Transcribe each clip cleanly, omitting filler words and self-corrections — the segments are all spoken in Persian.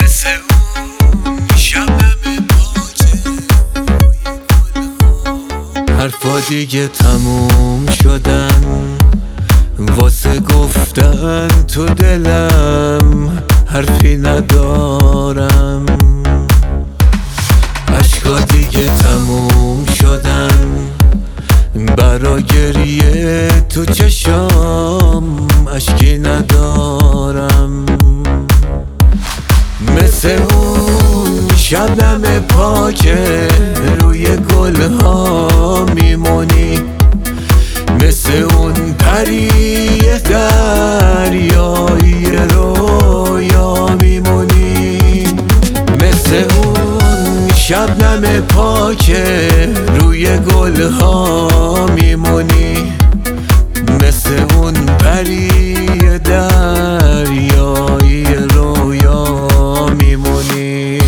مثل اون شبنم پاچه روی گلها. حرفا دیگه تموم شدن واسه گفتن تو دلم، حرفی ندارم. عشقا دیگه تموم شدن برا گریه تو چشام، اشکی ندارم. مثل اون شبنم پاکه روی گلها میمونی، مثل اون پری دریایی رویا میمونی. مثل اون شبنم پاکه روی گلها میمونی، مثل اون پری دریایی رویا میمونی.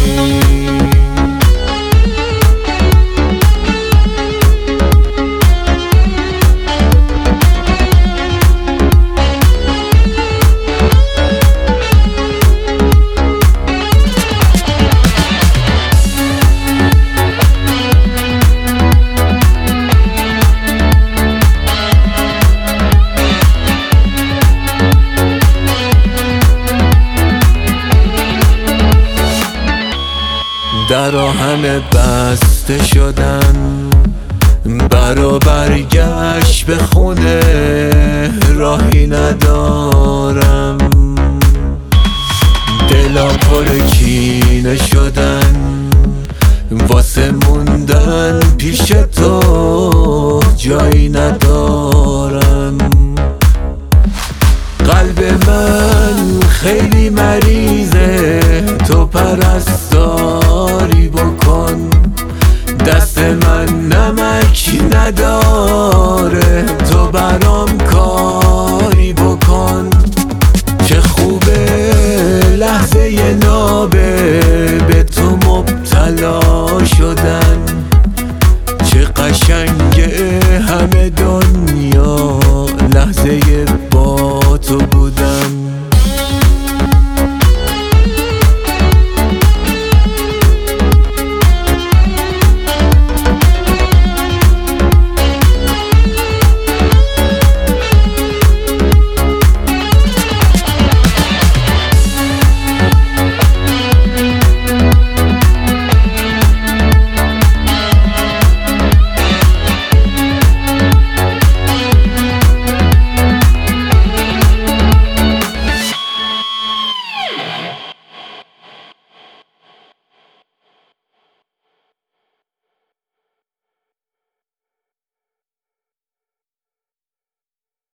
درا همه بسته شدن برا برگشت به خونه، راهی ندارم. دلا پر کینه شدن واسه موندن پیش تو، جایی ندارم. قلب من خیلی مریضه، تو پرستاری بکن. دست من نمک نداره، تو برام